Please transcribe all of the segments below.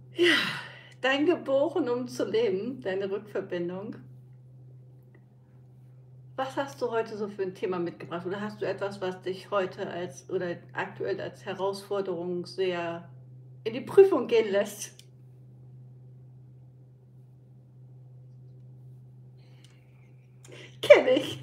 Ja, dein Geboren, um zu leben, deine Rückverbindung. Was hast du heute so für ein Thema mitgebracht? Oder hast du etwas, was dich heute als oder aktuell als Herausforderung sehr in die Prüfung gehen lässt? Kenne ich.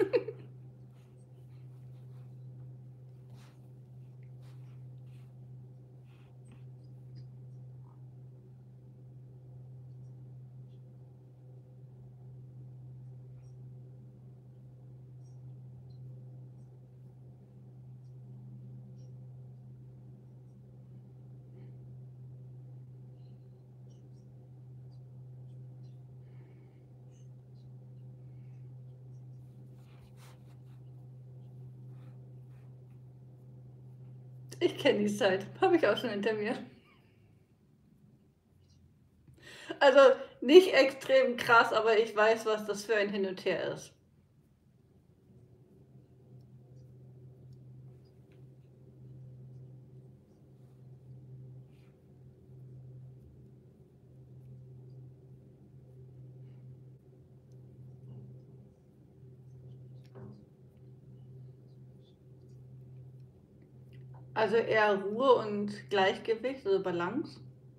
Ich kenne die Zeit. Habe ich auch schon hinter mir. Also, nicht extrem krass, aber ich weiß, was das für ein Hin und Her ist. Also, eher Ruhe und Gleichgewicht, also Balance?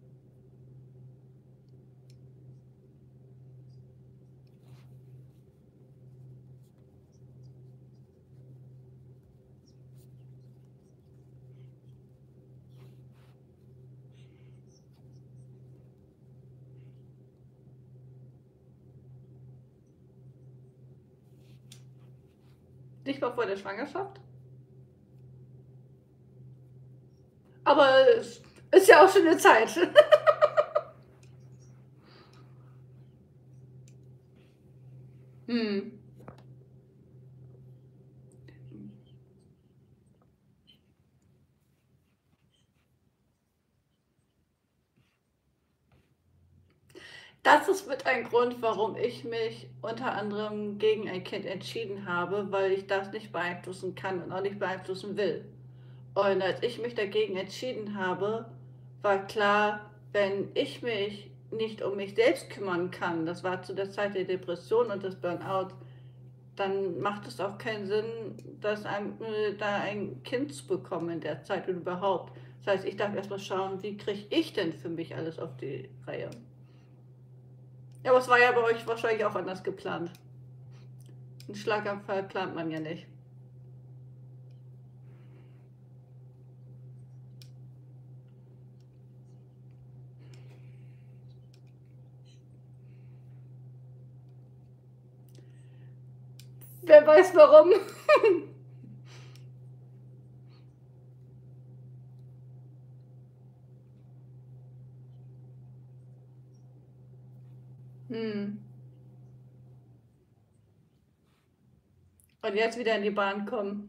Nicht mal vor der Schwangerschaft? Aber es ist ja auch schon 'ne Zeit. Mhm. Das ist mit ein Grund, warum ich mich unter anderem gegen ein Kind entschieden habe, weil ich das nicht beeinflussen kann und auch nicht beeinflussen will. Und als ich mich dagegen entschieden habe, war klar, wenn ich mich nicht um mich selbst kümmern kann, das war zu der Zeit der Depression und des Burnout, dann macht es auch keinen Sinn, da ein Kind zu bekommen in der Zeit und überhaupt. Das heißt, ich darf erst mal schauen, wie kriege ich denn für mich alles auf die Reihe? Ja, aber es war ja bei euch wahrscheinlich auch anders geplant. 'N Schlaganfall plant man ja nicht. Wer weiß warum. Mhm. Und jetzt wieder in die Bahn kommen.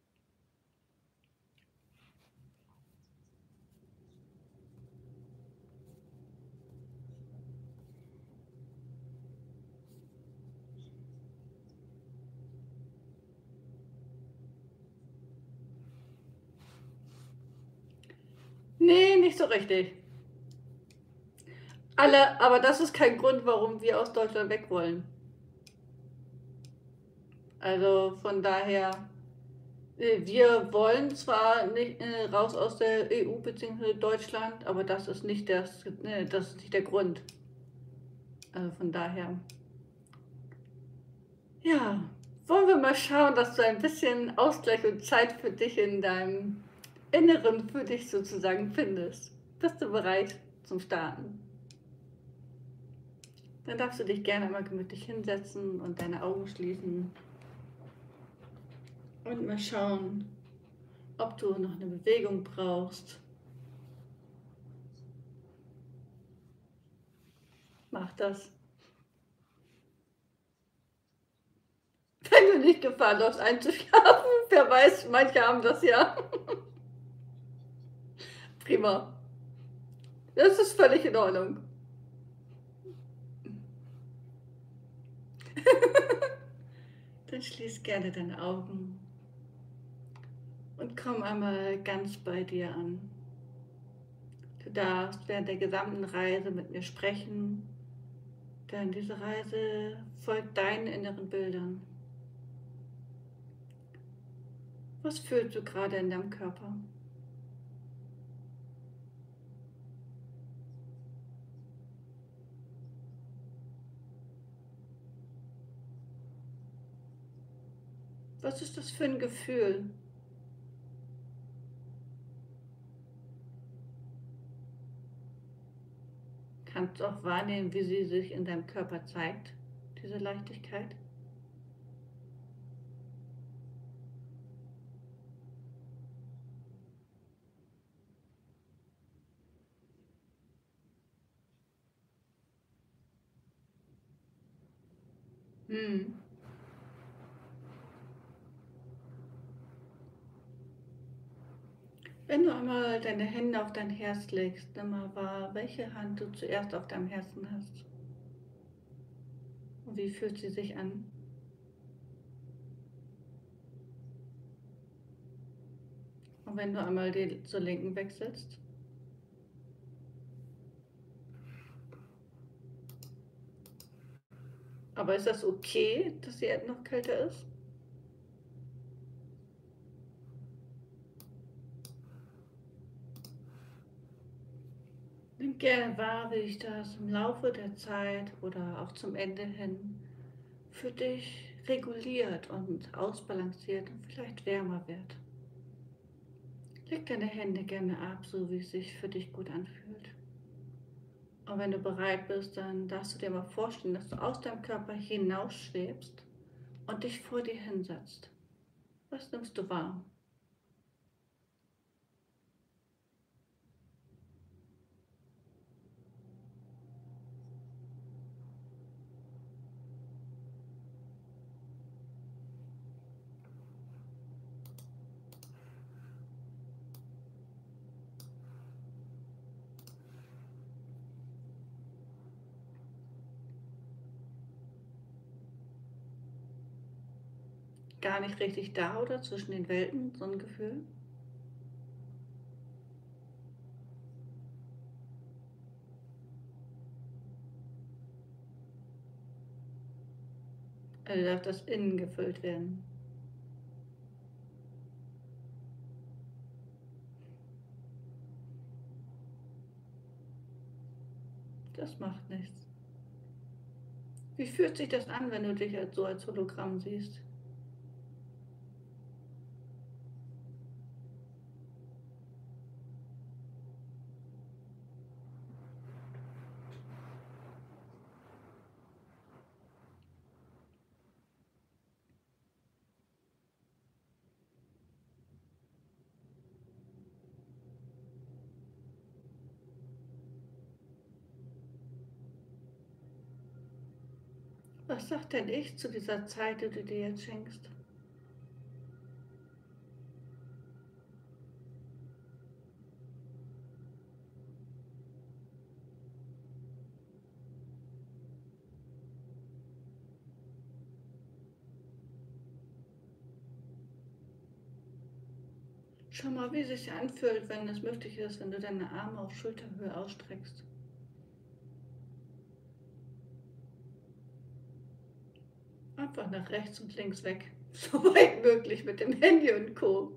Ne, nicht so richtig. Aber das ist kein Grund, warum wir aus Deutschland weg wollen. Also, von daher, wir wollen zwar nicht, raus aus der EU beziehungsweise Deutschland, aber das ist nicht der Grund. Also, von daher, ja, wollen wir mal schauen, dass du ein bisschen Ausgleich und Zeit für dich in deinem Inneren für dich sozusagen findest. Bist du bereit zum Starten? Dann darfst du dich gerne einmal gemütlich hinsetzen und deine Augen schließen und mal schauen, ob du noch eine Bewegung brauchst. Mach das. Wenn du nicht Gefahr läufst einzuschlafen, wer weiß, manche haben das ja. Prima. Das ist völlig in Ordnung. Dann schließ gerne deine Augen und komm einmal ganz bei dir an. Du darfst während der gesamten Reise mit mir sprechen, denn diese Reise folgt deinen inneren Bildern. Was fühlst du gerade in deinem Körper? Was ist das für ein Gefühl? Kannst du auch wahrnehmen, wie sie sich in deinem Körper zeigt, diese Leichtigkeit? Hm. Wenn du einmal deine Hände auf dein Herz legst, nimm mal wahr, welche Hand du zuerst auf deinem Herzen hast. Und wie fühlt sie sich an? Und wenn du einmal die zur linken wechselst, aber ist das okay, dass sie noch kälter ist? Nimm gerne wahr, wie dich das im Laufe der Zeit oder auch zum Ende hin für dich reguliert und ausbalanciert und vielleicht wärmer wird. Leg deine Hände gerne ab, so wie es sich für dich gut anfühlt. Und wenn du bereit bist, dann darfst du dir mal vorstellen, dass du aus deinem Körper hinausschwebst und dich vor dir hinsetzt. Was nimmst du wahr? Gar nicht richtig da oder zwischen den Welten, so ein Gefühl? Also darf das innen gefüllt werden. Das macht nichts. Wie fühlt sich das an, wenn du dich so als Hologramm siehst? Was sagt denn ich zu dieser Zeit, die du dir jetzt schenkst? Schau mal, wie es sich anfühlt, wenn es möglich ist, wenn du deine Arme auf Schulterhöhe ausstreckst. Einfach nach rechts und links weg. So weit möglich mit dem Handy und Co.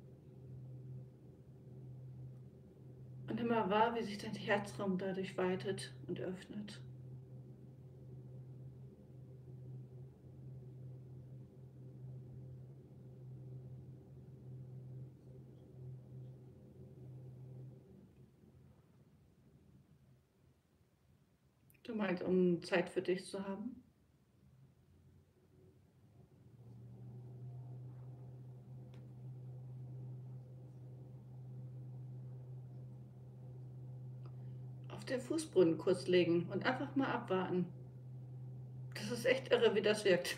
Und immer wahr, wie sich dein Herzraum dadurch weitet und öffnet. Du meinst, um Zeit für dich zu haben? Auf den Fußboden kurz legen und einfach mal abwarten. Das ist echt irre, wie das wirkt.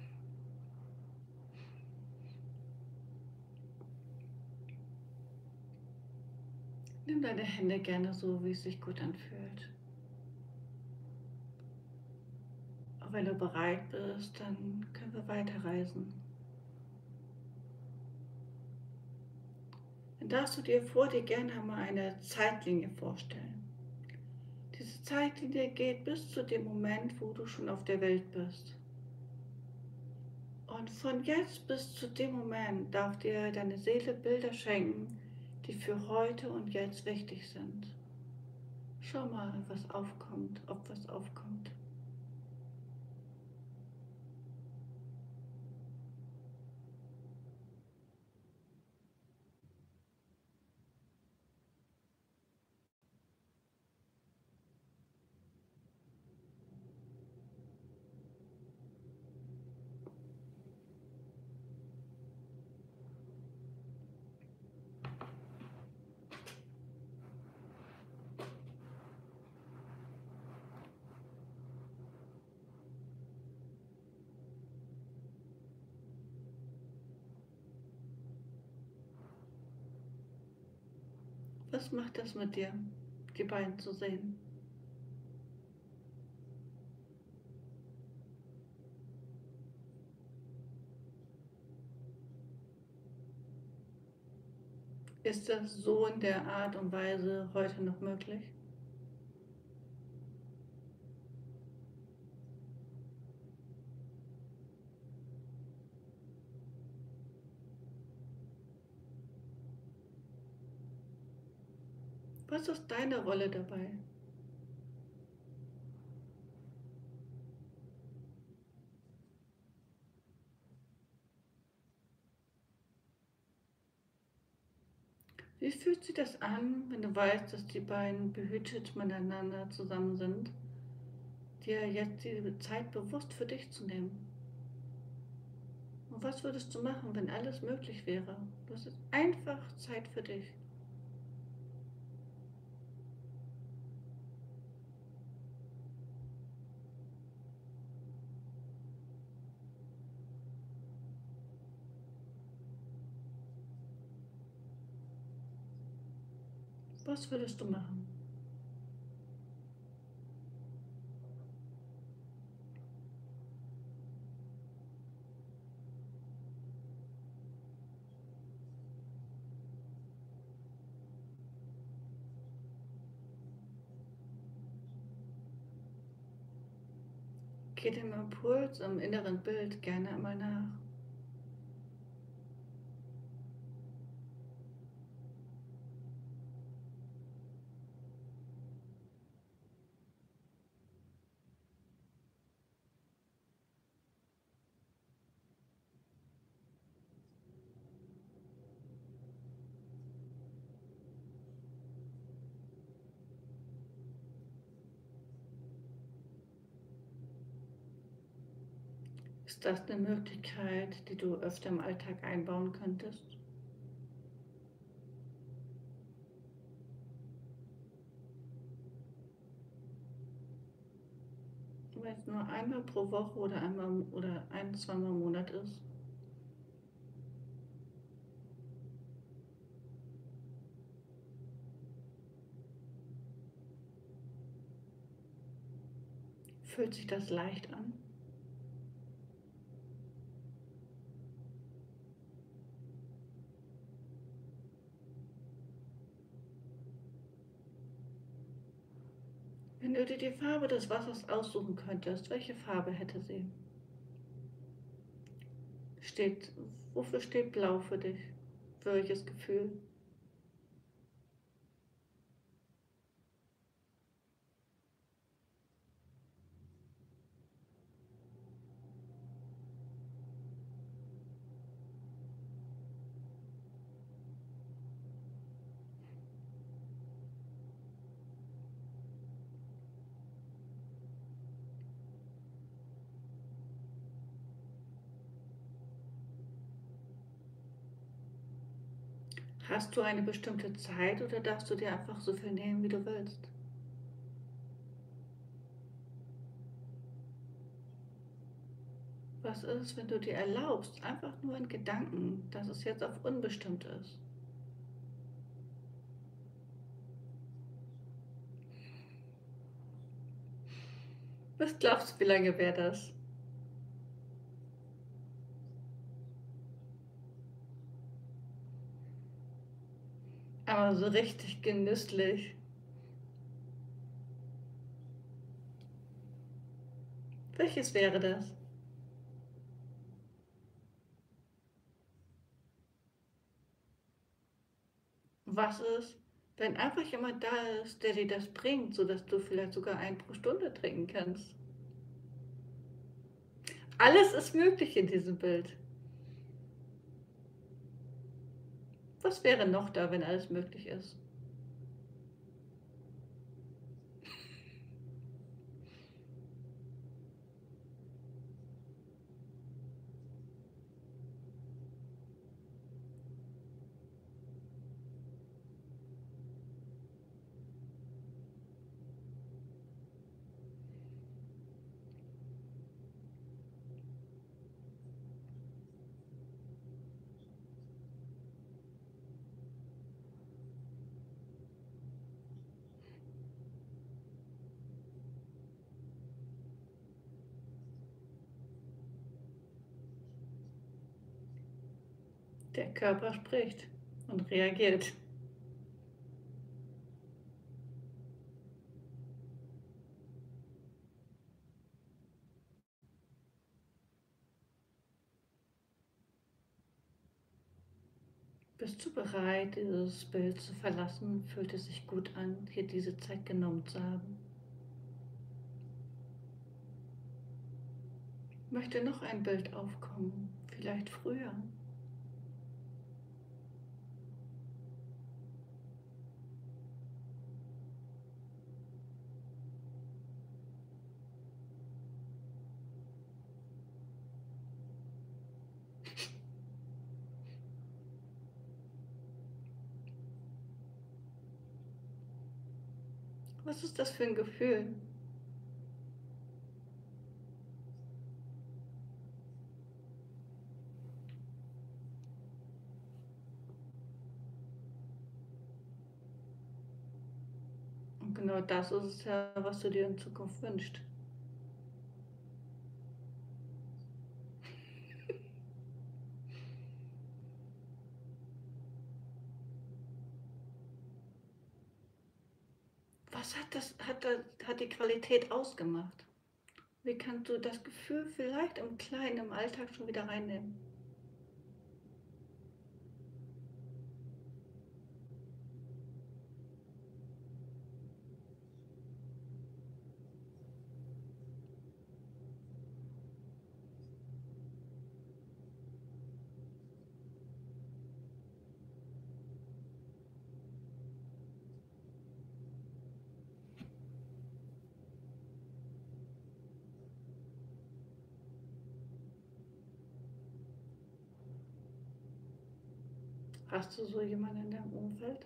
Nimm deine Hände gerne so, wie es sich gut anfühlt. Und wenn du bereit bist, dann können wir weiterreisen. Dann darfst du dir vor dir gerne einmal eine Zeitlinie vorstellen. Diese Zeitlinie geht bis zu dem Moment, wo du schon auf der Welt bist. Und von jetzt bis zu dem Moment darf dir deine Seele Bilder schenken, die für heute und jetzt wichtig sind. Schau mal, was aufkommt, ob was aufkommt. Was macht das mit dir, die beiden zu sehen? Ist das so in der Art und Weise heute noch möglich? Was ist deine Rolle dabei? Wie fühlt sich das an, wenn du weißt, dass die beiden behütet miteinander zusammen sind, dir jetzt die Zeit bewusst für dich zu nehmen? Und was würdest du machen, wenn alles möglich wäre? Du hast jetzt einfach Zeit für dich. Was würdest du machen? Geh dem Impuls im inneren Bild gerne einmal nach. Ist das eine Möglichkeit, die du öfter im Alltag einbauen könntest? Wenn es nur einmal pro Woche oder einmal oder ein, zweimal im Monat ist, fühlt sich das leicht an? Wenn du dir die Farbe des Wassers aussuchen könntest, welche Farbe hätte sie? Steht, wofür steht Blau für dich? Für welches Gefühl? Hast du eine bestimmte Zeit oder darfst du dir einfach so viel nehmen, wie du willst? Was ist, wenn du dir erlaubst, einfach nur in Gedanken, dass es jetzt auf unbestimmt ist? Was glaubst du, wie lange wäre das? so richtig genüsslich. Welches wäre das? Was ist, wenn einfach jemand da ist, der dir das bringt, sodass du vielleicht sogar einen pro Stunde trinken kannst? Alles ist möglich in diesem Bild. Was wäre noch da, wenn alles möglich ist? Der Körper spricht und reagiert. Bist du bereit, dieses Bild zu verlassen? Fühlt es sich gut an, hier diese Zeit genommen zu haben? Möchte noch ein Bild aufkommen, vielleicht früher? Was ist das für ein Gefühl? Und genau das ist es ja, was du dir in Zukunft wünschst. Was hat die Qualität ausgemacht? Wie kannst du das Gefühl vielleicht im Kleinen, im Alltag schon wieder reinnehmen? Hast du so jemanden in deinem Umfeld?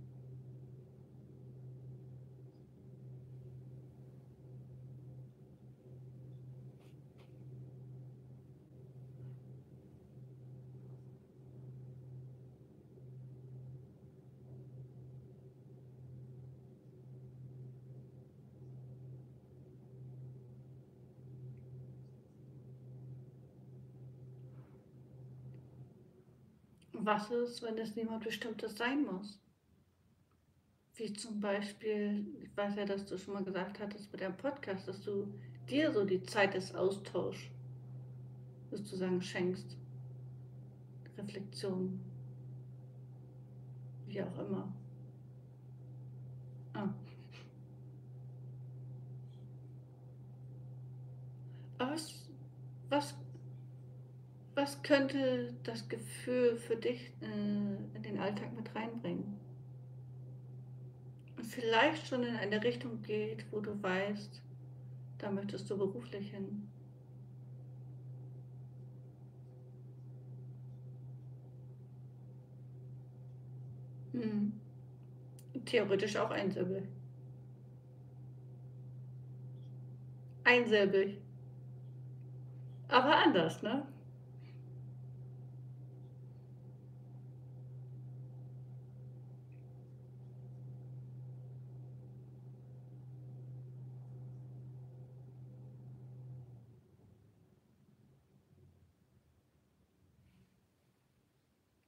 Was ist, wenn es niemand Bestimmtes sein muss? Wie zum Beispiel, ich weiß ja, dass du schon mal gesagt hattest mit deinem Podcast, dass du dir so die Zeit des Austauschs sozusagen schenkst, Reflexion, wie auch immer. Ah. Aber was, was könnte das Gefühl für dich in den Alltag mit reinbringen? Und vielleicht schon in eine Richtung geht, wo du weißt, da möchtest du beruflich hin. Hm. Theoretisch auch einsilbig. Einsilbig. Aber anders, ne?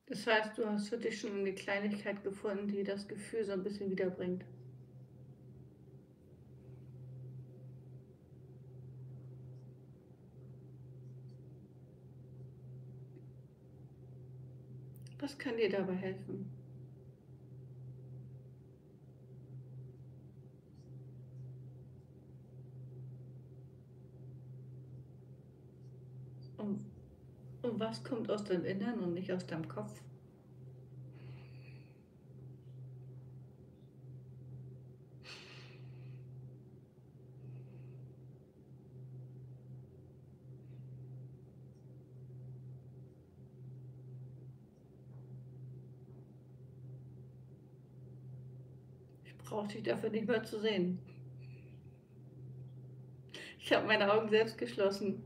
Das heißt, du hast für dich schon eine Kleinigkeit gefunden, die das Gefühl so ein bisschen wiederbringt. Was kann dir dabei helfen? Und und was kommt aus deinem Innern und nicht aus deinem Kopf? Ich brauche dich dafür nicht mehr zu sehen. Ich habe meine Augen selbst geschlossen.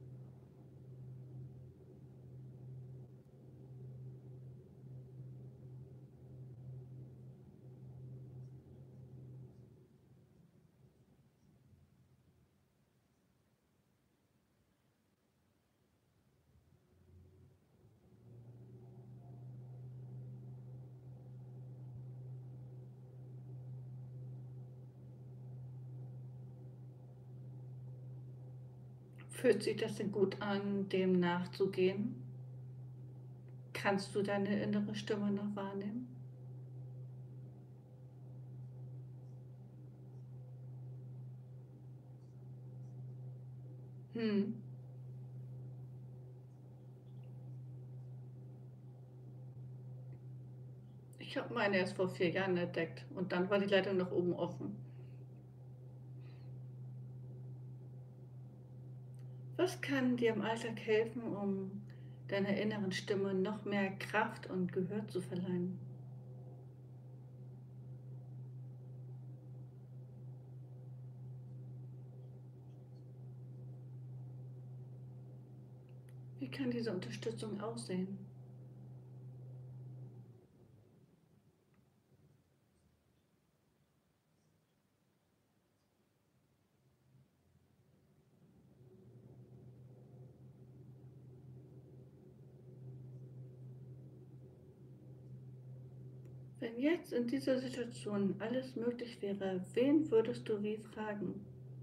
Fühlt sich das denn gut an, dem nachzugehen? Kannst du deine innere Stimme noch wahrnehmen? Hm. Ich habe meine erst vor 4 Jahren entdeckt und dann war die Leitung nach oben offen. Was kann dir im Alltag helfen, um deiner inneren Stimme noch mehr Kraft und Gehör zu verleihen? Wie kann diese Unterstützung aussehen? Wenn jetzt in dieser Situation alles möglich wäre, wen würdest du wie fragen?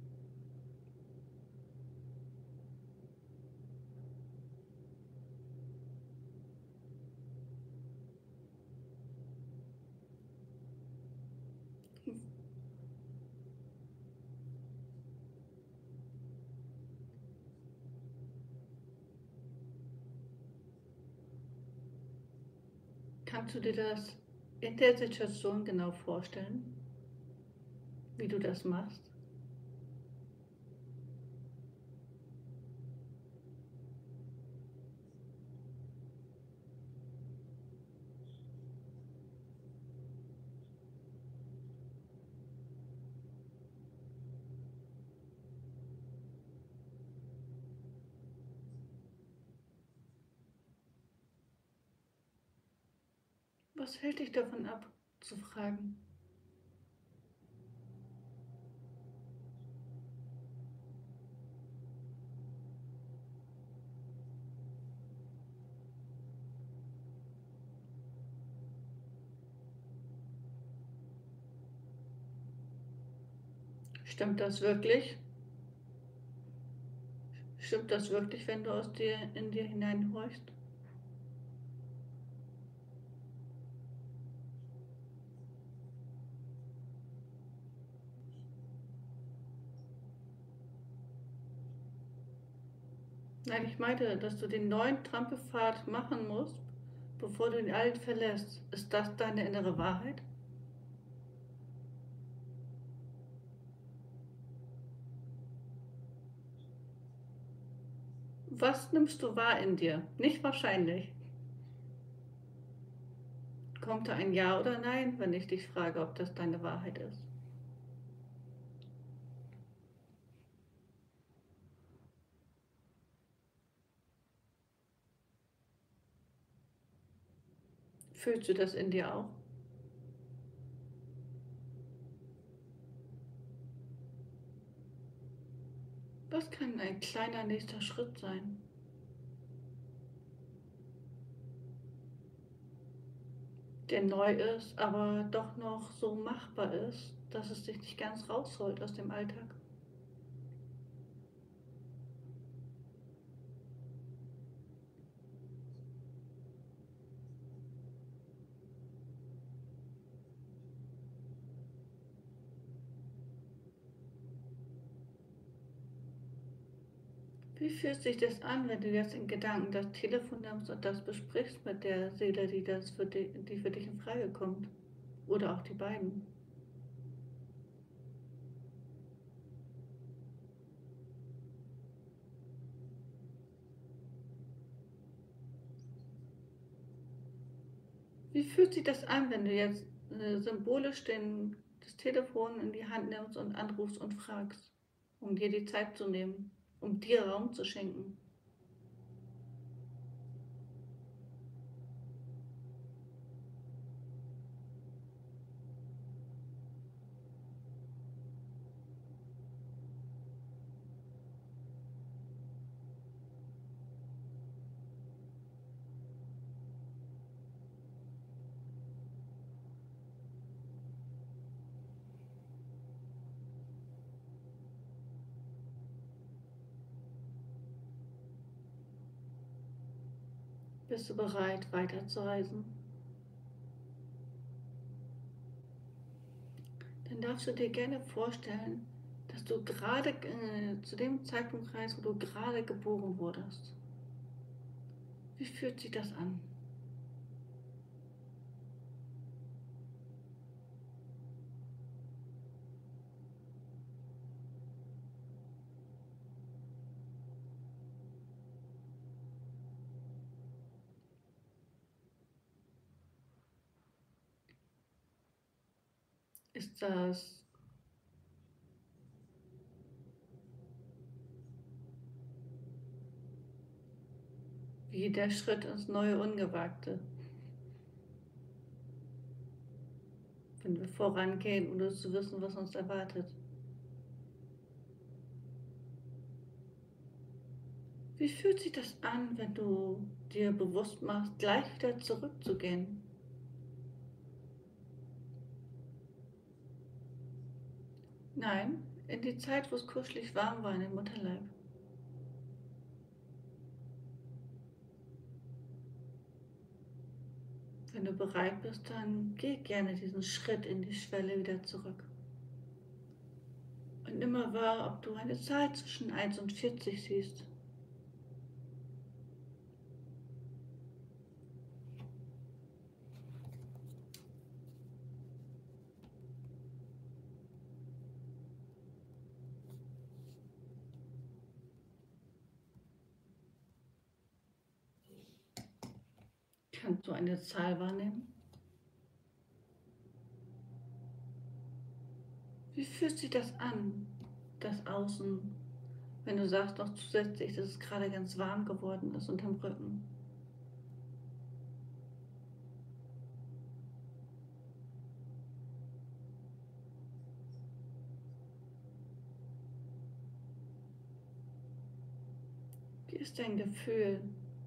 Kannst du dir das in der Situation genau vorstellen, wie du das machst? Was hält dich davon ab, zu fragen? Stimmt das wirklich? Stimmt das wirklich, wenn du aus dir in dir hineinhorchst? Nein, ich meinte, dass du den neuen Trampelpfad machen musst, bevor du den alten verlässt. Ist das deine innere Wahrheit? Was nimmst du wahr in dir? Nicht wahrscheinlich. Kommt da ein Ja oder Nein, wenn ich dich frage, ob das deine Wahrheit ist? Fühlst du das in dir auch? Was kann ein kleiner nächster Schritt sein? der neu ist, aber doch noch so machbar ist, dass es dich nicht ganz rausholt aus dem Alltag. Wie fühlt sich das an, wenn du jetzt in Gedanken das Telefon nimmst und das besprichst mit der Seele, die für dich in Frage kommt? Oder auch die beiden? Wie fühlt sich das an, wenn du jetzt symbolisch das Telefon in die Hand nimmst und anrufst und fragst, um dir die Zeit zu nehmen, um dir Raum zu schenken? Bist du bereit, weiterzureisen? Dann darfst du dir gerne vorstellen, dass du gerade zu dem Zeitpunkt reist, wo du gerade geboren wurdest. Wie fühlt sich das an? Ist das wie der Schritt ins neue Ungewagte, wenn wir vorangehen, ohne zu wissen, was uns erwartet? Wie fühlt sich das an, wenn du dir bewusst machst, gleich wieder zurückzugehen? Nein, in die Zeit, wo es kuschelig warm war in dem Mutterleib. Wenn du bereit bist, dann geh gerne diesen Schritt in die Schwelle wieder zurück. Und nimm mal wahr, ob du eine Zahl zwischen 1 und 40 siehst. Kannst du eine Zahl wahrnehmen? Wie fühlt sich das an, das Außen, wenn du sagst noch zusätzlich, dass es gerade ganz warm geworden ist unterm Rücken? Wie ist dein Gefühl?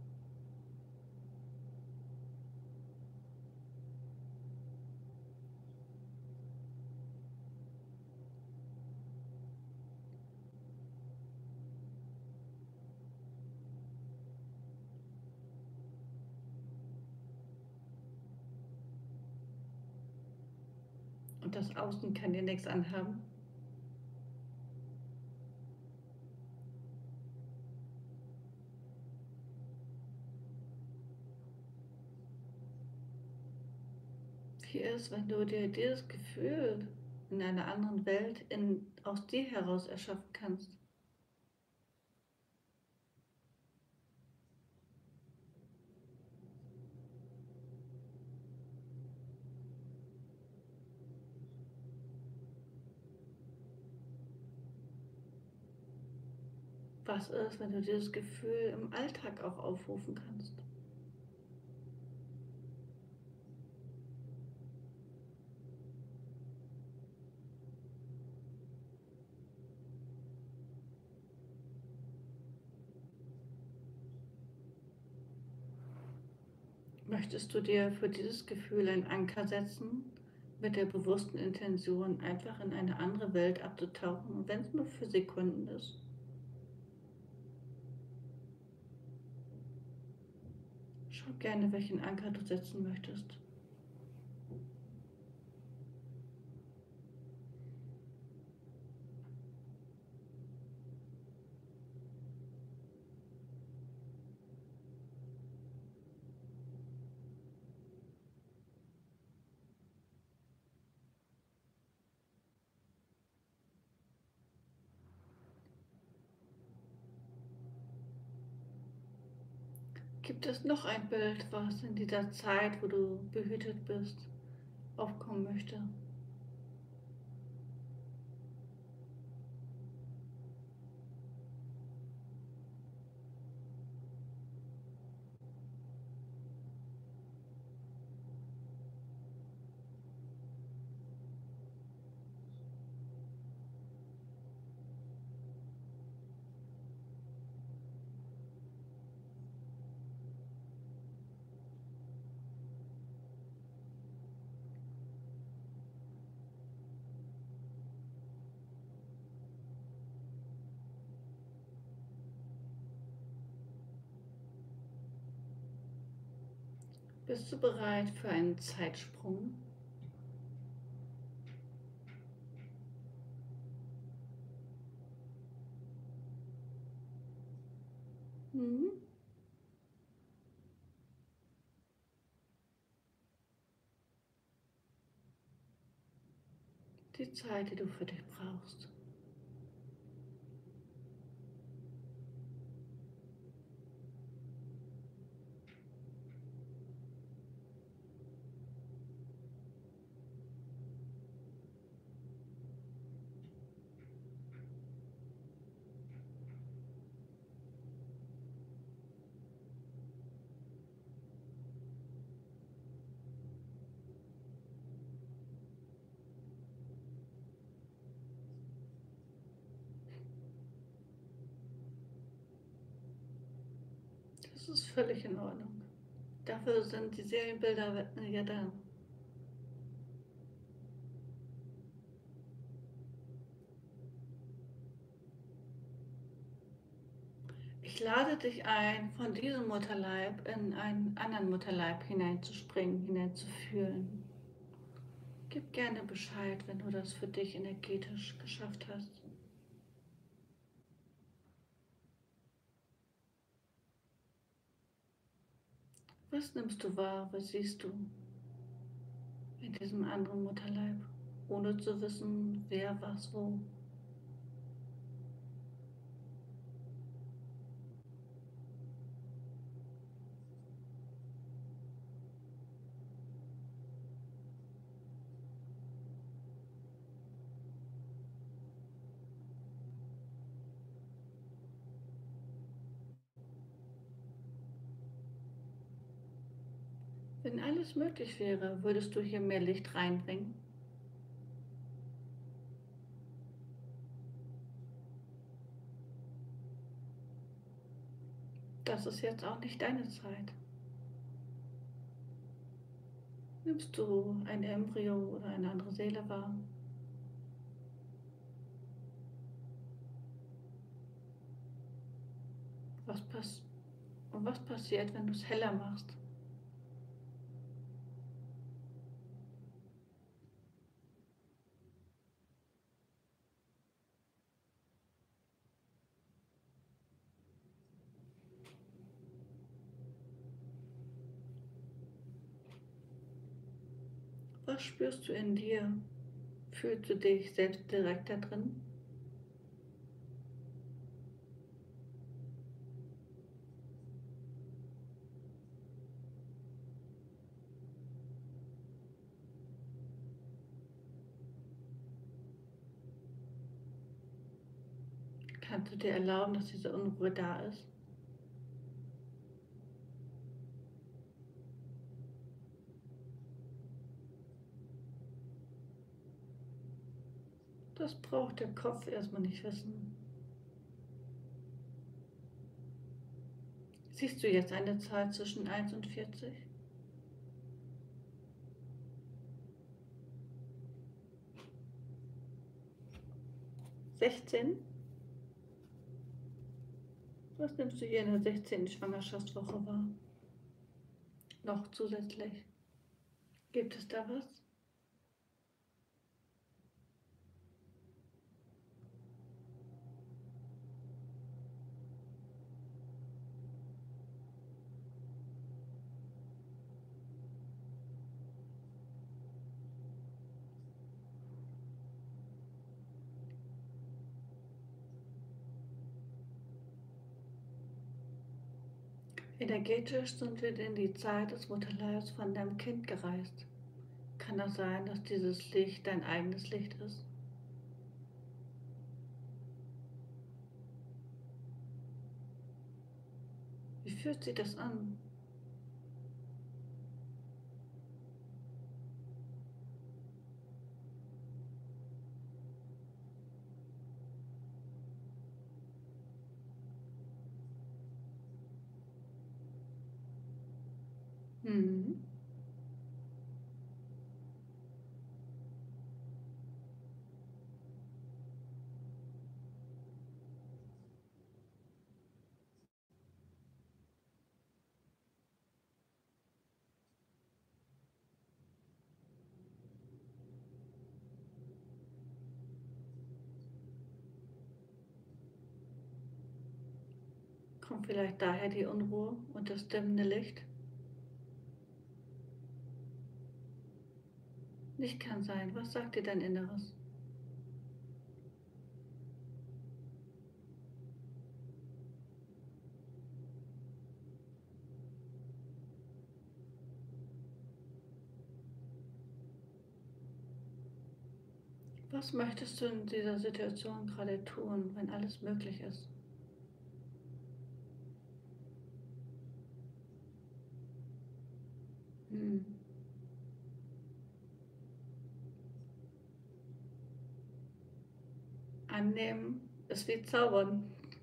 Und das Außen kann dir nichts anhaben? Wie ist, wenn du dir dieses Gefühl in einer anderen Welt aus dir heraus erschaffen kannst? Was ist, wenn du dieses Gefühl im Alltag auch aufrufen kannst? Möchtest du dir für dieses Gefühl einen Anker setzen, mit der bewussten Intention, einfach in eine andere Welt abzutauchen, und wenn es nur für Sekunden ist? Schau gerne, welchen Anker du setzen möchtest. Gibt es noch ein Bild, was in dieser Zeit, wo du behütet bist, aufkommen möchte? Bist du bereit für einen Zeitsprung? Mhm. Die Zeit, die du für dich brauchst. Das ist völlig in Ordnung. Dafür sind die Seelenbilder ja da. Ich lade dich ein, von diesem Mutterleib in einen anderen Mutterleib hineinzuspringen, hineinzufühlen. Gib gerne Bescheid, wenn du das für dich energetisch geschafft hast. Was nimmst du wahr, was siehst du in diesem anderen Mutterleib, ohne zu wissen, wer was wo? Wenn alles möglich wäre, würdest du hier mehr Licht reinbringen? Das ist jetzt auch nicht deine Zeit. Nimmst du ein Embryo oder eine andere Seele wahr? Was, pass Und was passiert, wenn du es heller machst? Was spürst du in dir? Fühlst du dich selbst direkt da drin? Kannst du dir erlauben, dass diese Unruhe da ist? Das braucht der Kopf erstmal nicht wissen. Siehst du jetzt eine Zahl zwischen 1 und 40? 16? Was nimmst du hier in der 16. Schwangerschaftswoche wahr? Noch zusätzlich. Gibt es da was? Energetisch sind wir in die Zeit des Mutterleibs von deinem Kind gereist. Kann das sein, dass dieses Licht dein eigenes Licht ist? Wie fühlt sich das an? Mhm. Kommt vielleicht daher die Unruhe und das dimmende Licht? Nicht kann sein. Was sagt dir dein Inneres? Was möchtest du in dieser Situation gerade tun, wenn alles möglich ist? Hm. Annehmen ist wie zaubern.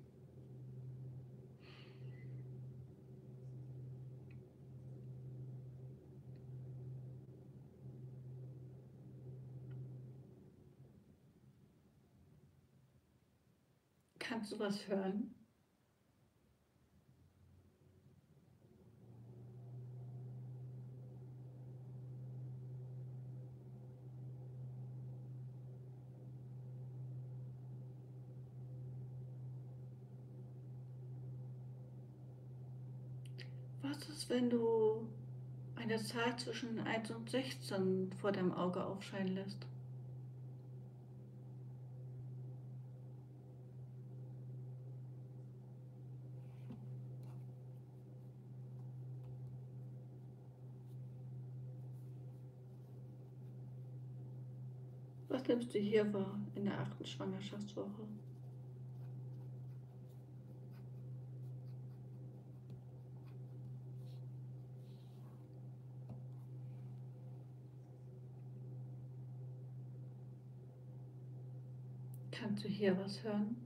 Kannst du was hören? Was ist, wenn du eine Zahl zwischen 1 und 16 vor deinem Auge aufscheinen lässt? Was nimmst du hier wahr in der 8. Schwangerschaftswoche? Kannst du hier was hören?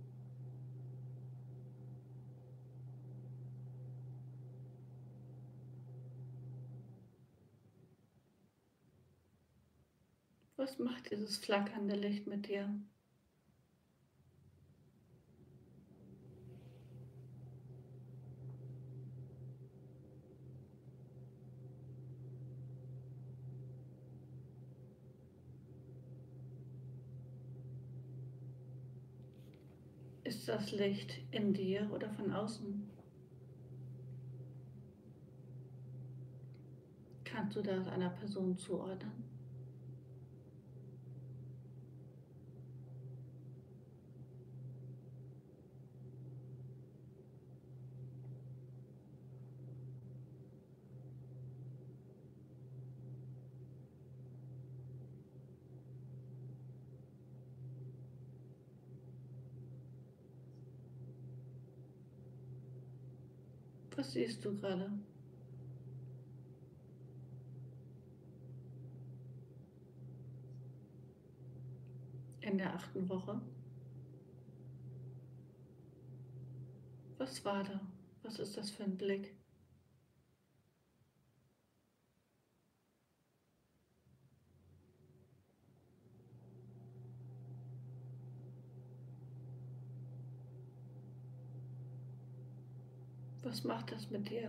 Was macht dieses flackernde Licht mit dir? Ist das Licht in dir oder von außen? Kannst du das einer Person zuordnen? Was siehst du gerade in der 8. Woche? Was war da? Was ist das für ein Blick? Was macht das mit dir?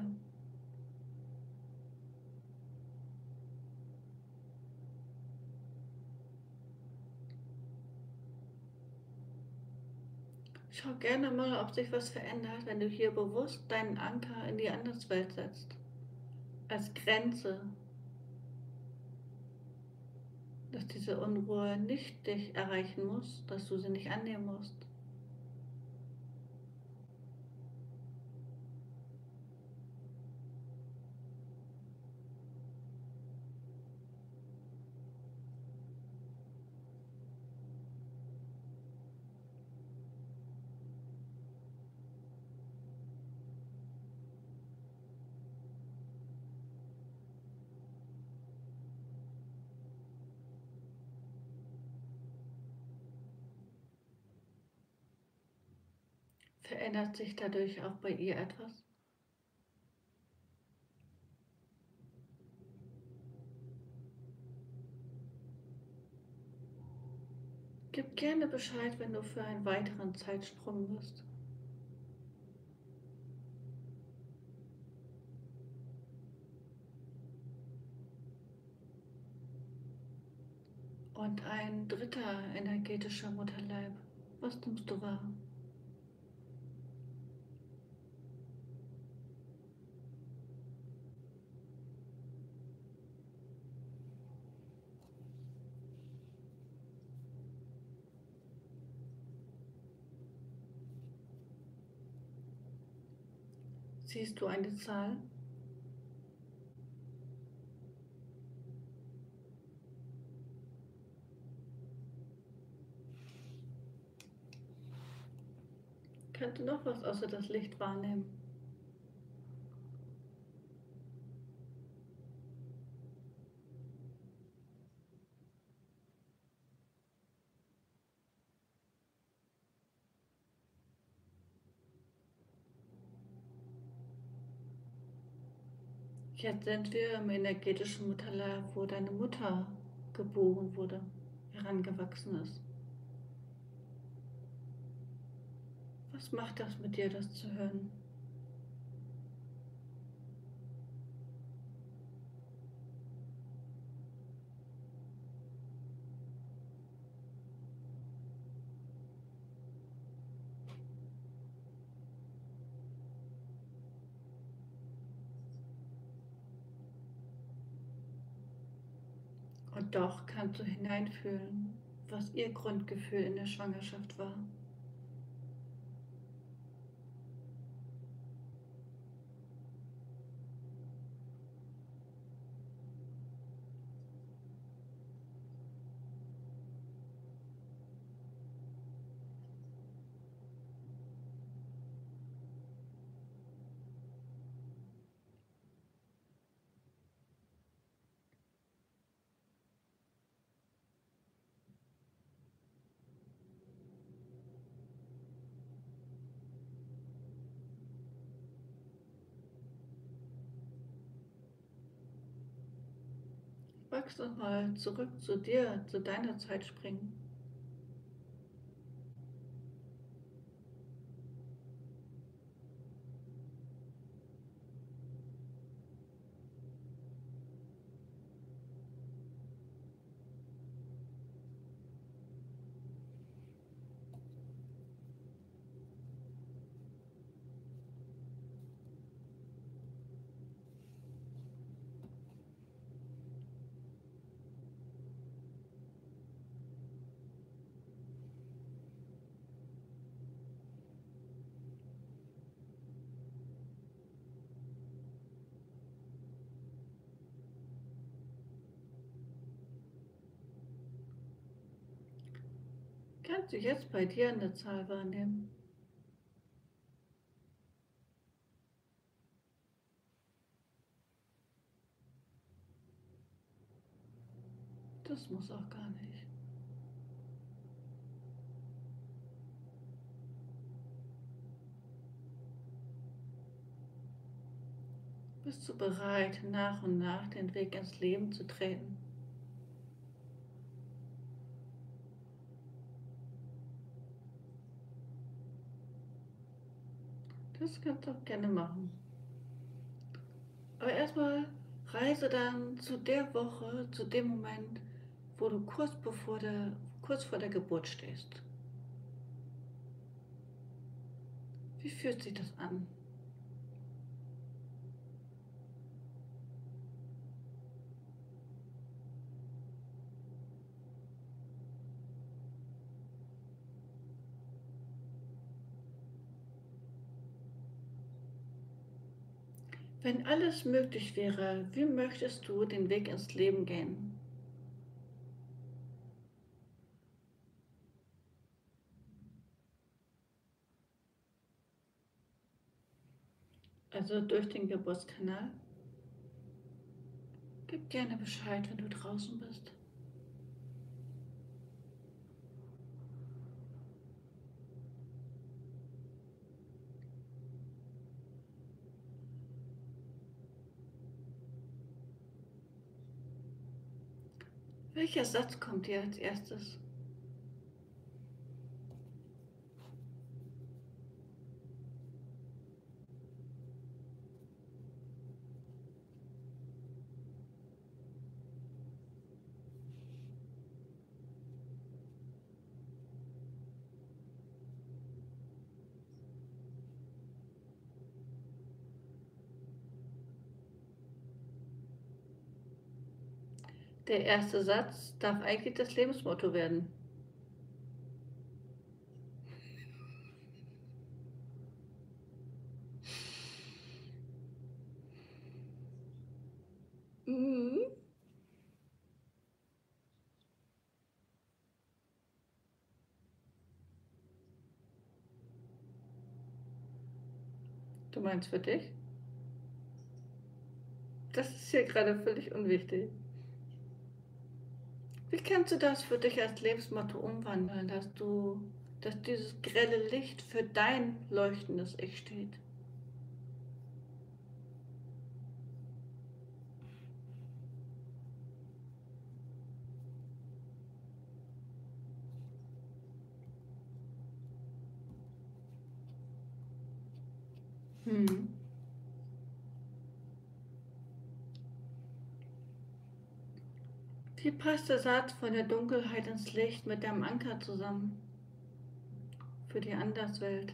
Schau gerne mal, ob sich was verändert, wenn du hier bewusst deinen Anker in die Anderswelt setzt. Als Grenze, dass diese Unruhe nicht dich erreichen muss, dass du sie nicht annehmen musst. Verändert sich dadurch auch bei ihr etwas? Gib gerne Bescheid, wenn du für einen weiteren Zeitsprung bist. Und ein dritter energetischer Mutterleib. Was nimmst du wahr? Siehst du eine Zahl? Kannst du noch was außer das Licht wahrnehmen? Jetzt sind wir im energetischen Mutterleib, wo deine Mutter geboren wurde, herangewachsen ist. Was macht das mit dir, das zu hören? Und doch kannst du hineinfühlen, was ihr Grundgefühl in der Schwangerschaft war. Magst du mal zurück zu dir, zu deiner Zeit springen? Kannst du jetzt bei dir eine Zahl wahrnehmen? Das muss auch gar nicht. Bist du bereit, nach und nach den Weg ins Leben zu treten? Das kannst du auch gerne machen. Aber erstmal reise dann zu der Woche, zu dem Moment, wo du kurz vor der Geburt stehst. Wie fühlt sich das an? Wenn alles möglich wäre, wie möchtest du den Weg ins Leben gehen? Also durch den Geburtskanal? Gib gerne Bescheid, wenn du draußen bist. Welcher Satz kommt dir als erstes? Der erste Satz darf eigentlich das Lebensmotto werden. Mhm. Du meinst für dich? Das ist hier gerade völlig unwichtig. Wie kannst du das für dich als Lebensmotto umwandeln, dass dieses grelle Licht für dein leuchtendes Ich steht? Hm. Wie passt der Satz von der Dunkelheit ins Licht mit deinem Anker zusammen für die Anderswelt?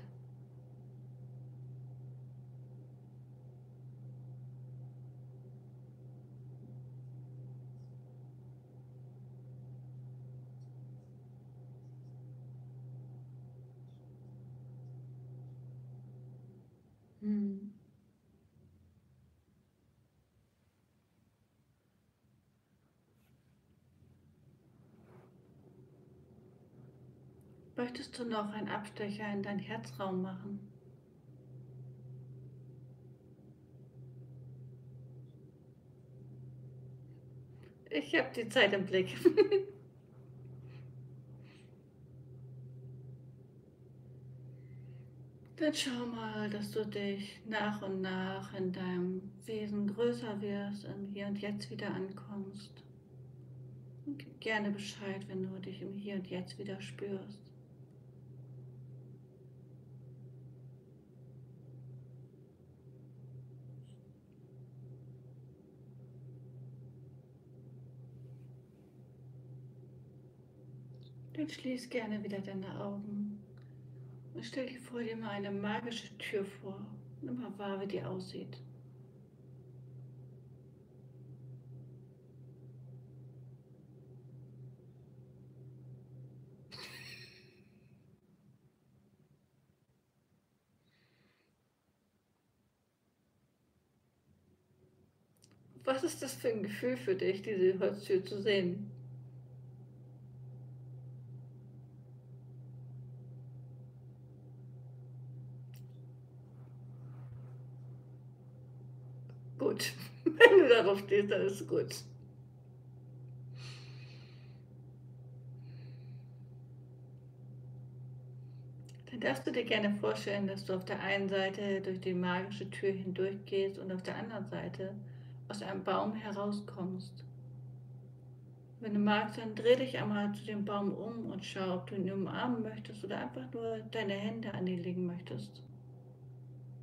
Hm. Möchtest du noch einen Abstecher in deinen Herzraum machen? Ich habe die Zeit im Blick. Dann schau mal, dass du dich nach und nach in deinem Wesen größer wirst, im Hier und Jetzt wieder ankommst. Und gib gerne Bescheid, wenn du dich im Hier und Jetzt wieder spürst. Dann schließ gerne wieder deine Augen und stell dir vor dir mal eine magische Tür vor. Nimm mal wahr, wie die aussieht. Was ist das für ein Gefühl für dich, diese Holztür zu sehen? Gut. Wenn du darauf stehst, dann ist es gut. Dann darfst du dir gerne vorstellen, dass du auf der einen Seite durch die magische Tür hindurchgehst und auf der anderen Seite aus einem Baum herauskommst. Wenn du magst, dann dreh dich einmal zu dem Baum um und schau, ob du ihn umarmen möchtest oder einfach nur deine Hände an ihn legen möchtest.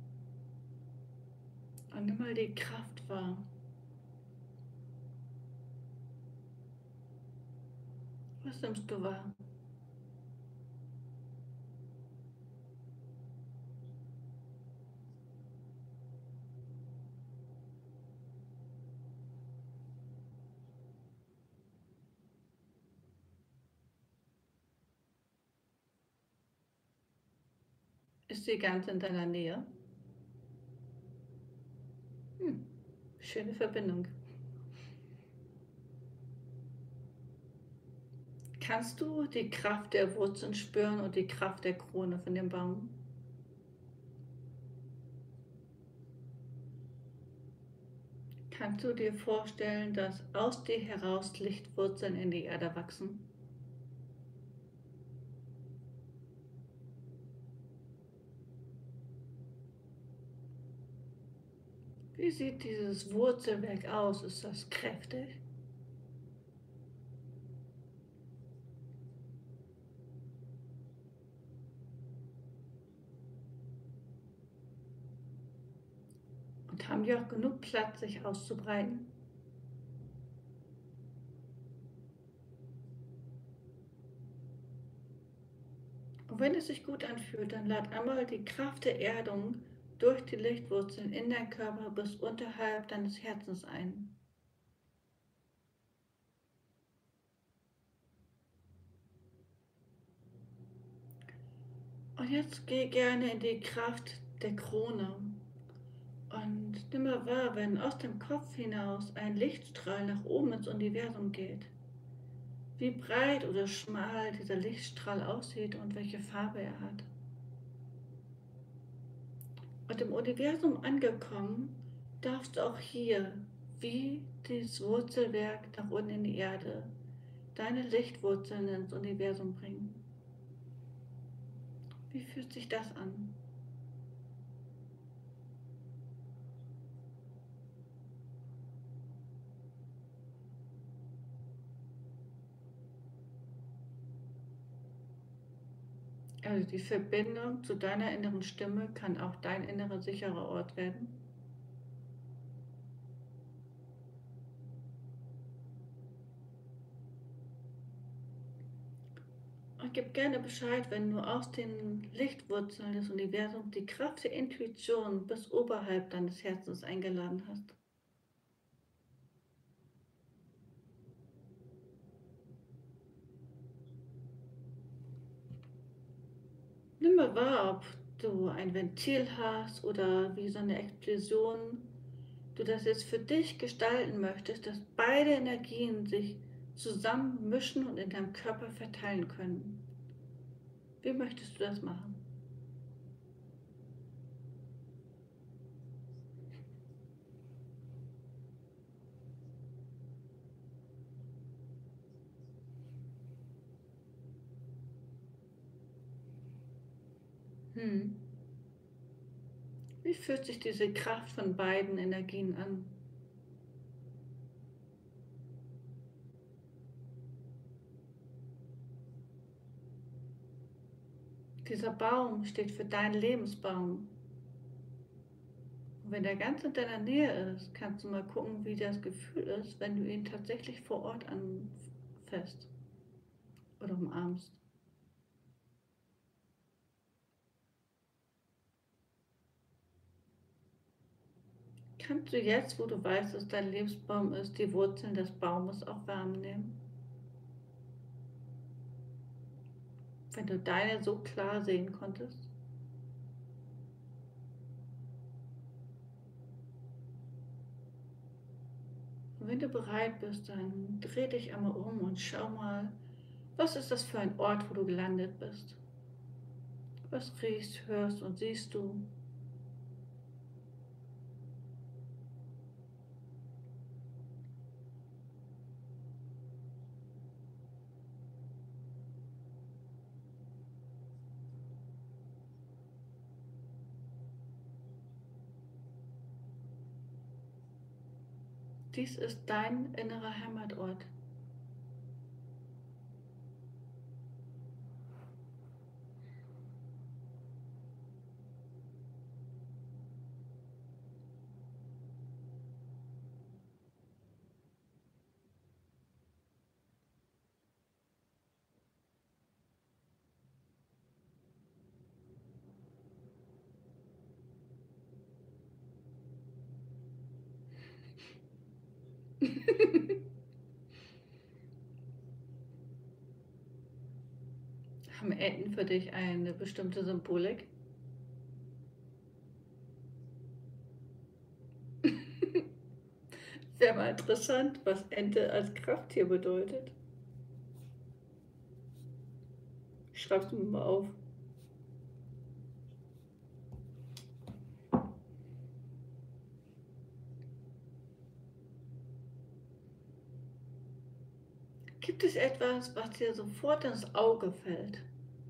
Und nimm mal die Kraft wahr. Was nimmst du wahr? Ist sie ganz in deiner Nähe? Hm, schöne Verbindung. Kannst du die Kraft der Wurzeln spüren und die Kraft der Krone von dem Baum? Kannst du dir vorstellen, dass aus dir heraus Lichtwurzeln in die Erde wachsen? Wie sieht dieses Wurzelwerk aus? Ist das kräftig? Und haben die auch genug Platz, sich auszubreiten? Und wenn es sich gut anfühlt, dann lad einmal die Kraft der Erdung durch die Lichtwurzeln in deinen Körper bis unterhalb deines Herzens ein. Und jetzt geh gerne in die Kraft der Krone und nimm mal wahr, wenn aus dem Kopf hinaus ein Lichtstrahl nach oben ins Universum geht, wie breit oder schmal dieser Lichtstrahl aussieht und welche Farbe er hat. Und im Universum angekommen, darfst du auch hier, wie dieses Wurzelwerk nach unten in die Erde, deine Lichtwurzeln ins Universum bringen. Wie fühlt sich das an? Also die Verbindung zu deiner inneren Stimme kann auch dein innerer sicherer Ort werden. Und gib gerne Bescheid, wenn du aus den Lichtwurzeln des Universums die Kraft der Intuition bis oberhalb deines Herzens eingeladen hast. Nimm mal wahr, ob du ein Ventil hast oder wie so eine Explosion, du das jetzt für dich gestalten möchtest, dass beide Energien sich zusammen mischen und in deinem Körper verteilen können. Wie möchtest du das machen? Hm. Wie fühlt sich diese Kraft von beiden Energien an? Dieser Baum steht für deinen Lebensbaum. Und wenn der ganz in deiner Nähe ist, kannst du mal gucken, wie das Gefühl ist, wenn du ihn tatsächlich vor Ort anfasst oder umarmst. Kannst du jetzt, wo du weißt, dass dein Lebensbaum ist, die Wurzeln des Baumes auch warm nehmen? Wenn du deine so klar sehen konntest? Und wenn du bereit bist, dann dreh dich einmal um und schau mal, was ist das für ein Ort, wo du gelandet bist? Was riechst, hörst und siehst du? Dies ist dein innerer Heimatort. Haben Enten für dich eine bestimmte Symbolik? Wäre mal interessant, was Ente als Krafttier bedeutet. Ich schreib's mir mal auf. Gibt es etwas, was dir sofort ins Auge fällt?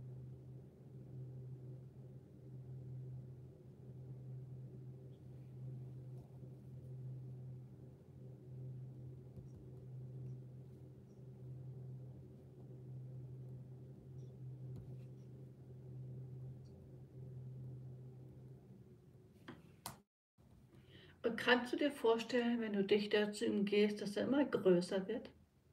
Und kannst du dir vorstellen, wenn du dichter zu ihm gehst, dass er immer größer wird?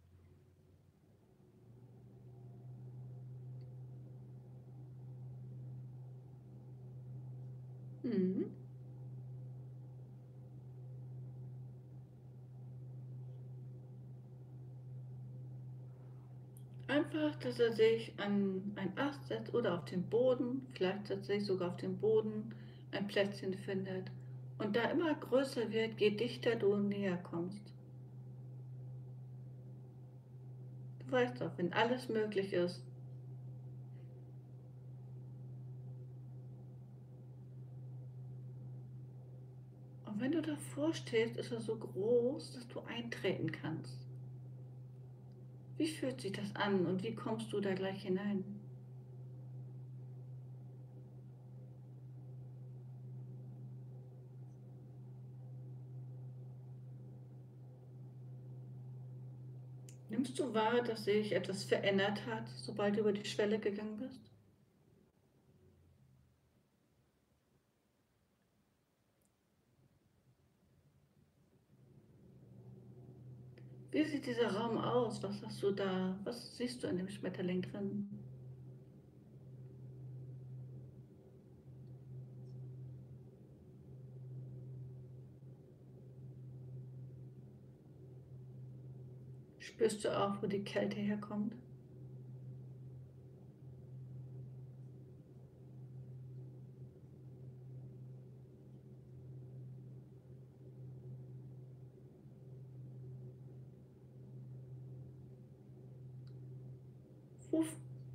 Mhm. Einfach, dass er sich an einen Ast setzt oder auf den Boden, vielleicht setzt er sich sogar auf den Boden, ein Plätzchen findet und da immer größer wird, je dichter du näher kommst. Du weißt doch, wenn alles möglich ist. Und wenn du davor stehst, ist er so groß, dass du eintreten kannst. Wie fühlt sich das an und wie kommst du da gleich hinein? Nimmst du wahr, dass sich etwas verändert hat, sobald du über die Schwelle gegangen bist? Wie sieht dieser Raum aus? Was hast du da? Was siehst du in dem Schmetterling drin? Spürst du auch, wo die Kälte herkommt? Wo,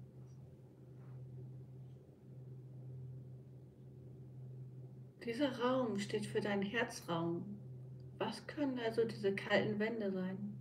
dieser Raum steht für deinen Herzraum. Was können also diese kalten Wände sein?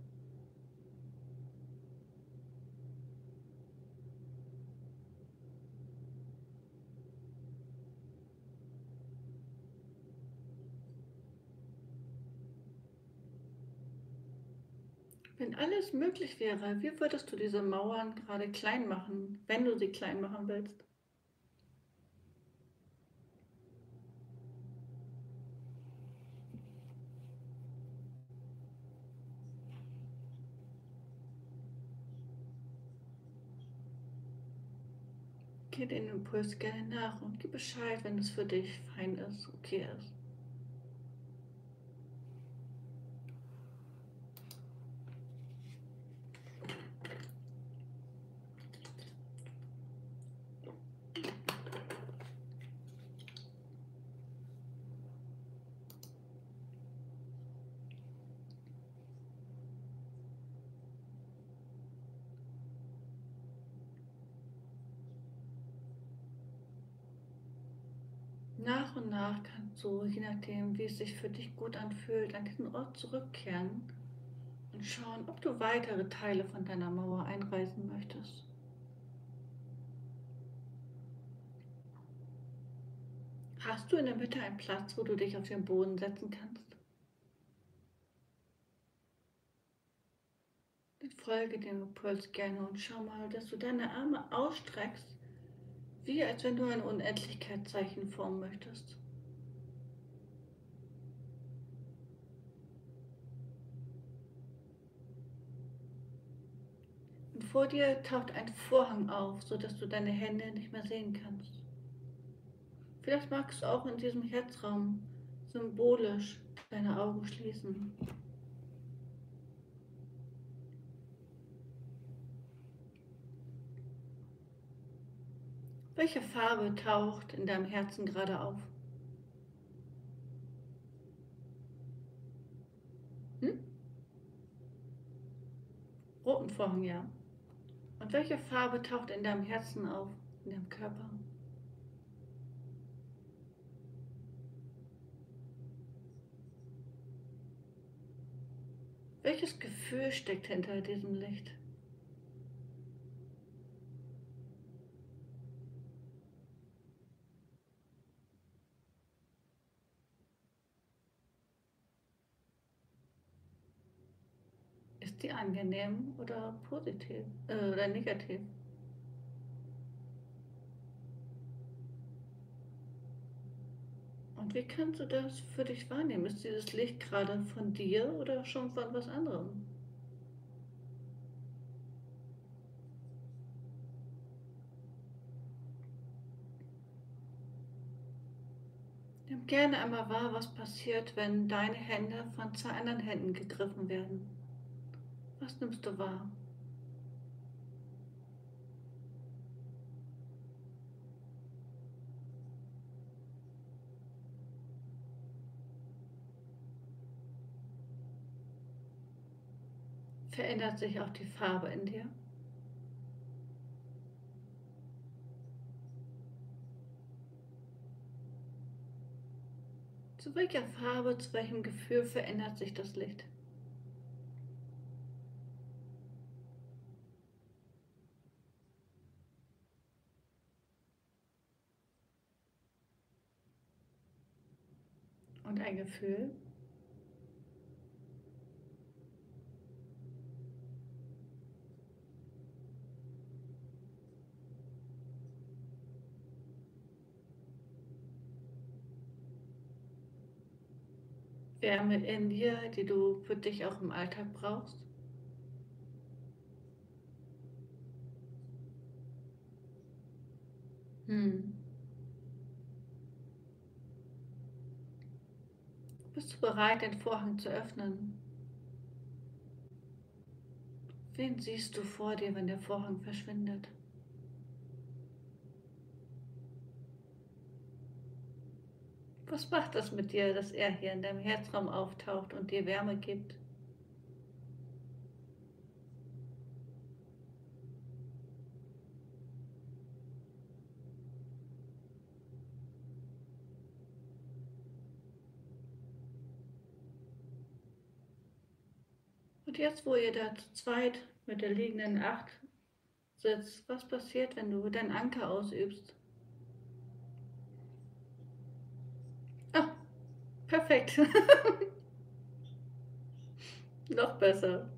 Wenn alles möglich wäre, wie würdest du diese Mauern gerade klein machen, wenn du sie klein machen willst? Geh den Impuls gerne nach und gib Bescheid, wenn es für dich fein ist, okay ist. Nach und nach kannst du, je nachdem, wie es sich für dich gut anfühlt, an diesen Ort zurückkehren und schauen, ob du weitere Teile von deiner Mauer einreißen möchtest. Hast du in der Mitte einen Platz, wo du dich auf den Boden setzen kannst? Dann folge dem Impuls gerne und schau mal, dass du deine Arme ausstreckst, wie als wenn du ein Unendlichkeitszeichen formen möchtest. Und vor dir taucht ein Vorhang auf, sodass du deine Hände nicht mehr sehen kannst. Vielleicht magst du auch in diesem Herzraum symbolisch deine Augen schließen. Welche Farbe taucht in deinem Herzen gerade auf? Hm? Roten Vorhang, ja. Und welche Farbe taucht in deinem Herzen auf, in deinem Körper? Welches Gefühl steckt hinter diesem Licht? Ist die angenehm oder positiv oder negativ? Und wie kannst du das für dich wahrnehmen? Ist dieses Licht gerade von dir oder schon von was anderem? Nimm gerne einmal wahr, was passiert, wenn deine Hände von zwei anderen Händen gegriffen werden. Was nimmst du wahr? Verändert sich auch die Farbe in dir? Zu welcher Farbe, zu welchem Gefühl verändert sich das Licht? Und ein Gefühl? Wärme in dir, die du für dich auch im Alltag brauchst? Hm. Bist du bereit, den Vorhang zu öffnen? Wen siehst du vor dir, wenn der Vorhang verschwindet? Was macht das mit dir, dass er hier in deinem Herzraum auftaucht und dir Wärme gibt? Und jetzt, wo ihr da zu zweit mit der liegenden Acht sitzt, was passiert, wenn du deinen Anker ausübst? Ah, perfekt. Noch besser.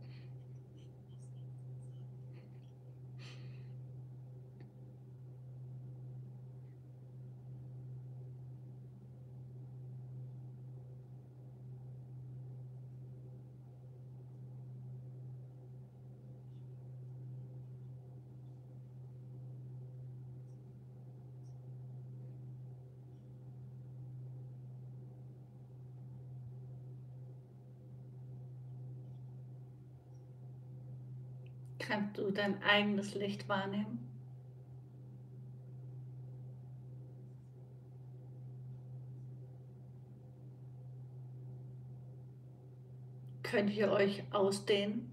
Kannst du dein eigenes Licht wahrnehmen? Könnt ihr euch ausdehnen?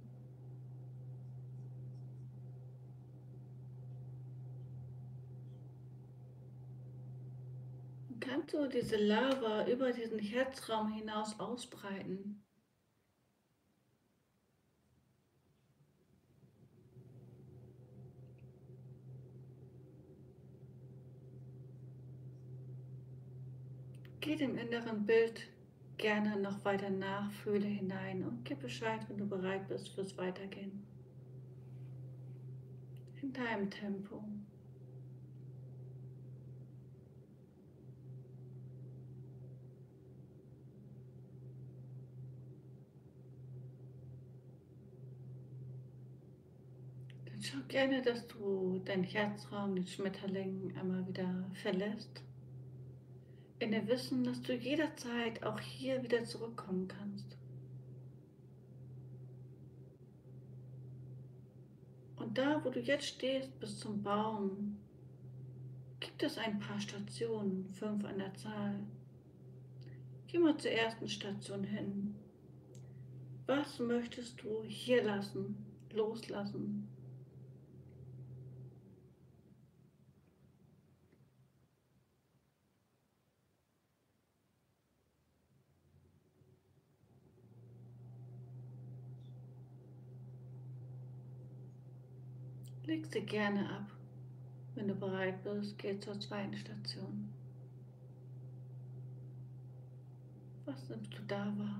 Kannst du diese Lava über diesen Herzraum hinaus ausbreiten? Geh dem inneren Bild gerne noch weiter nach, fühle hinein und gib Bescheid, wenn du bereit bist fürs Weitergehen. In deinem Tempo. Dann schau gerne, dass du deinen Herzraum, den Schmetterling einmal wieder verlässt. In dem Wissen, dass du jederzeit auch hier wieder zurückkommen kannst. Und da, wo du jetzt stehst, bis zum Baum, gibt es ein paar Stationen, 5 an der Zahl. Geh mal zur ersten Station hin. Was möchtest du hier lassen, loslassen? Leg sie gerne ab. Wenn du bereit bist, geh zur zweiten Station. Was nimmst du da wahr?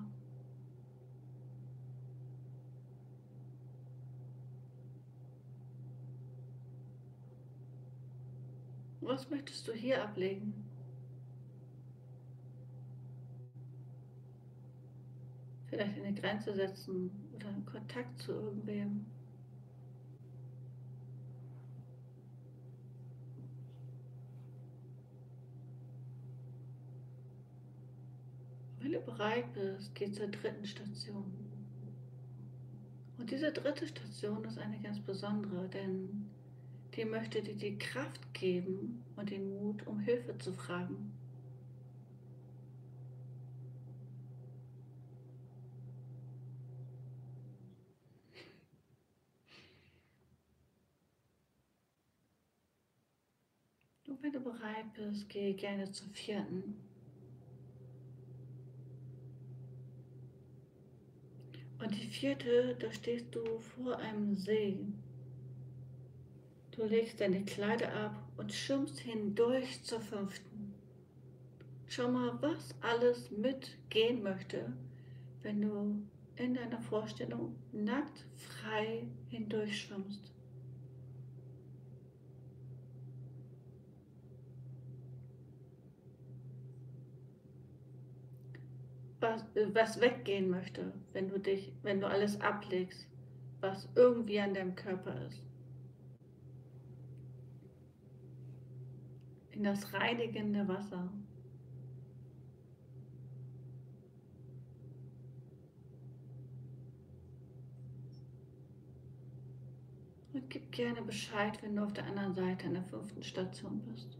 Was möchtest du hier ablegen? Vielleicht eine Grenze setzen oder einen Kontakt zu irgendwem. Wenn du bereit bist, geh zur dritten Station. Und diese dritte Station ist eine ganz besondere, denn die möchte dir die Kraft geben und den Mut, um Hilfe zu fragen. Und wenn du bereit bist, gehe gerne zur vierten. Und die vierte, da stehst du vor einem See. Du legst deine Kleider ab und schwimmst hindurch zur fünften. Schau mal, was alles mitgehen möchte, wenn du in deiner Vorstellung nackt frei hindurchschwimmst. Was weggehen möchte, wenn du alles ablegst, was irgendwie an deinem Körper ist. In das reinigende Wasser. Und gib gerne Bescheid, wenn du auf der anderen Seite in der fünften Station bist.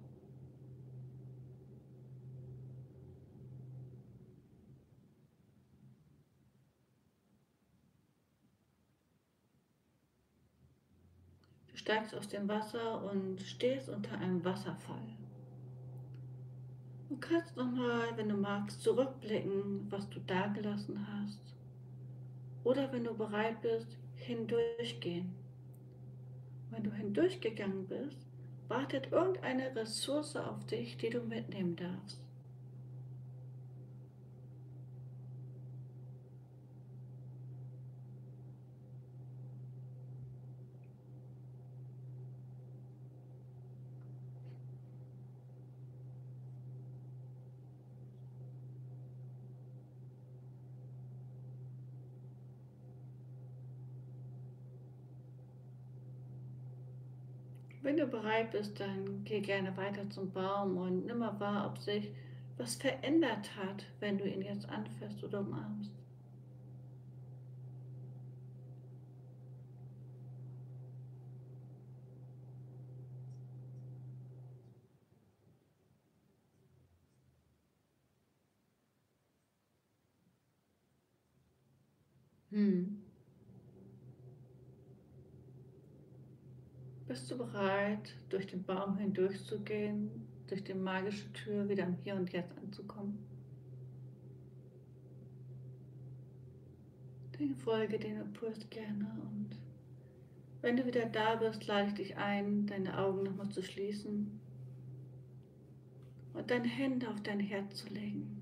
Du steigst aus dem Wasser und stehst unter einem Wasserfall. Du kannst nochmal, wenn du magst, zurückblicken, was du da gelassen hast. Oder wenn du bereit bist, hindurchgehen. Wenn du hindurchgegangen bist, wartet irgendeine Ressource auf dich, die du mitnehmen darfst. Wenn du bereit bist, dann geh gerne weiter zum Baum und nimm mal wahr, ob sich was verändert hat, wenn du ihn jetzt anfasst oder umarmst. Hm. Bist du bereit, durch den Baum hindurchzugehen, durch die magische Tür wieder im Hier und Jetzt anzukommen? Dann folge den Impuls gerne und wenn du wieder da bist, lade ich dich ein, deine Augen nochmal zu schließen und deine Hände auf dein Herz zu legen.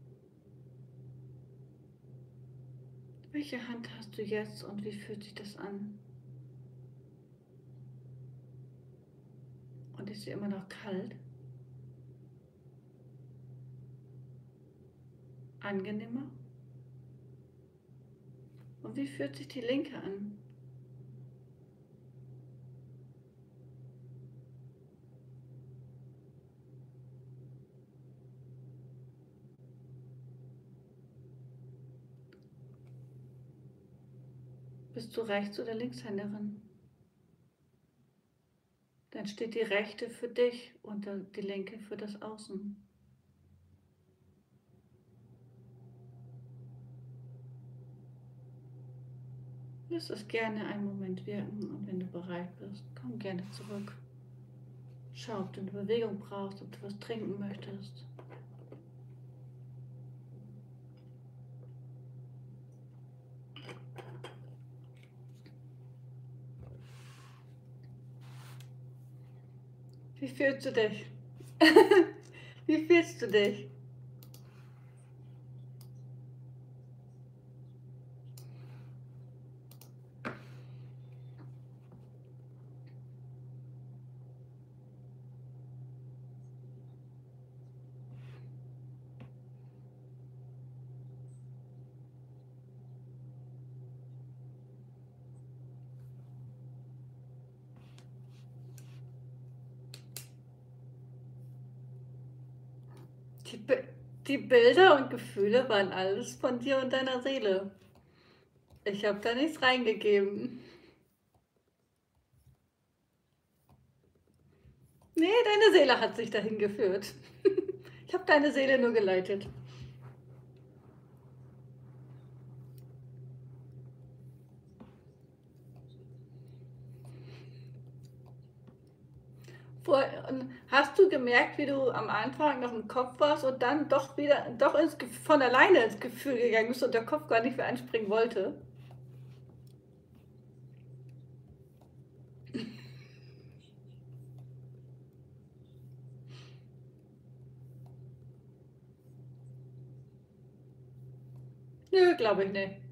Welche Hand hast du jetzt und wie fühlt sich das an? Und ist sie immer noch kalt? Angenehmer? Und wie fühlt sich die linke an? Bist du Rechts- oder Linkshänderin? Dann steht die rechte für dich und dann die linke für das Außen. Lass es gerne einen Moment wirken und wenn du bereit bist, komm gerne zurück. Schau, ob du eine Bewegung brauchst, ob du was trinken möchtest. Wie fühlst du dich? Wie fühlst du dich? Die, die Bilder und Gefühle waren alles von dir und deiner Seele. Ich habe da nichts reingegeben. Nee, deine Seele hat sich dahin geführt. Ich habe deine Seele nur geleitet. Hast du gemerkt, wie du am Anfang noch im Kopf warst und dann doch wieder von alleine ins Gefühl gegangen bist und der Kopf gar nicht mehr anspringen wollte? Nö, glaube ich nicht.